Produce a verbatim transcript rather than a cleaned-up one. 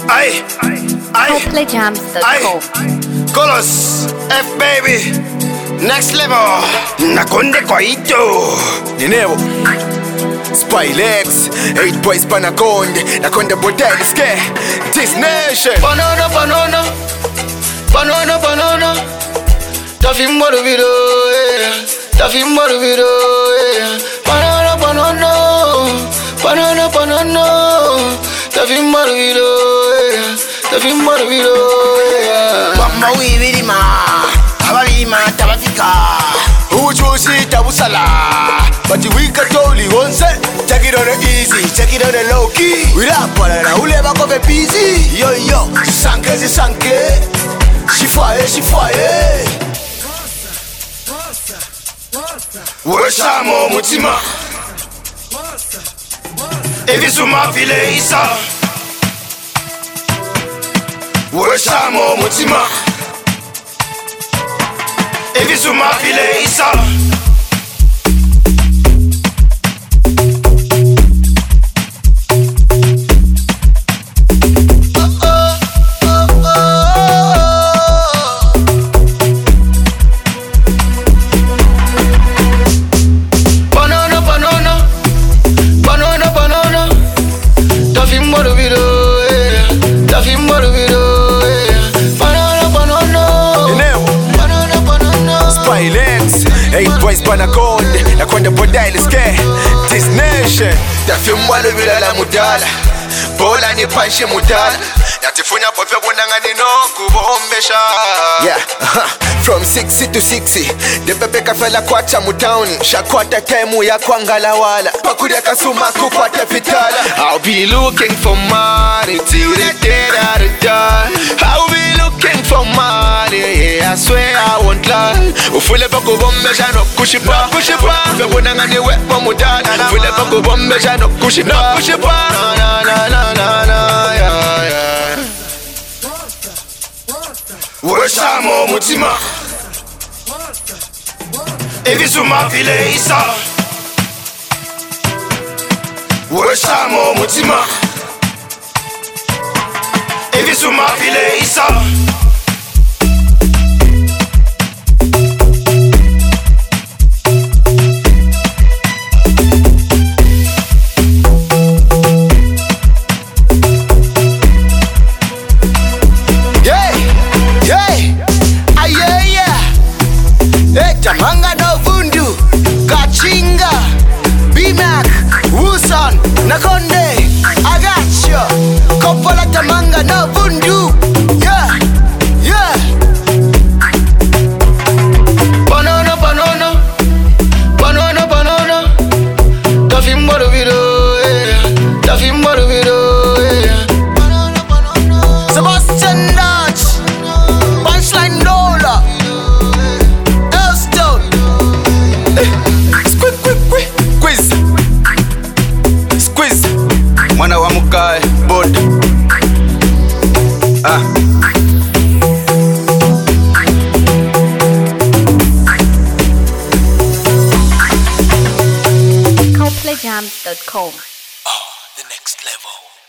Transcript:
Aye, aye, coldplay jams dot com. Colos, F baby, next level. Nakonde kwaito. Ninebo Spylex, eight boys panakonde. Nakonde bodeli ske. This nation. Banana, banana, banana, banana. Tafim morubido, eh. Tafim morubido, eh. Banana, banana, banana, banana. Tafim morubido, eh. Tafim morubido, eh. Mama wibirima, abalima tabafika. Ujusi tabusala. But we can totally once. Check it on the easy, check it on the low key. We rap para uleba kobe busy. Yo yo, sanke si sanke. She fire, she fire. Weshamo mutima. Evisuma file isa. Weshamo mutima. Evisuma file isa. Eight boys panakonde. Nakonde bodeli ske. This nation. Tafimwalo bila la mudala. Bola ni panshe mudala. Natifunya pope bonangani no kubombesha. Yeah, uh-huh. From sixty to sixty. The pepe kafela kwacha mutown. Shakwata temu ya kwangala wala. Pakudia kasuma kupate vitala. I'll be looking for money till the day that I die. I'll be looking for money, yeah, I swear I won't lie. Ufule bako bombe jano kushipa kushipa. Febona ngani wepo mudana. Ufule bako bombe jano kushipa kushipa. Na na na na na yeah yeah. Weshamo mutima. Evisuma file isa. Weshamo mutima. Evisuma file isa. Tamanga no vundu, Kachinga, B-Mac, Wusan, Nakonde, I got you. Kopola tamanga no vundu, yeah, yeah. Banana, banana, banana, banana. Tafim morubido, eh. Tafim morubido, eh. Banana, banana. Sebastian Dutch, Punchline Lola. Mwana wa mukae bod ah coldplay jams dot com. oh the next level.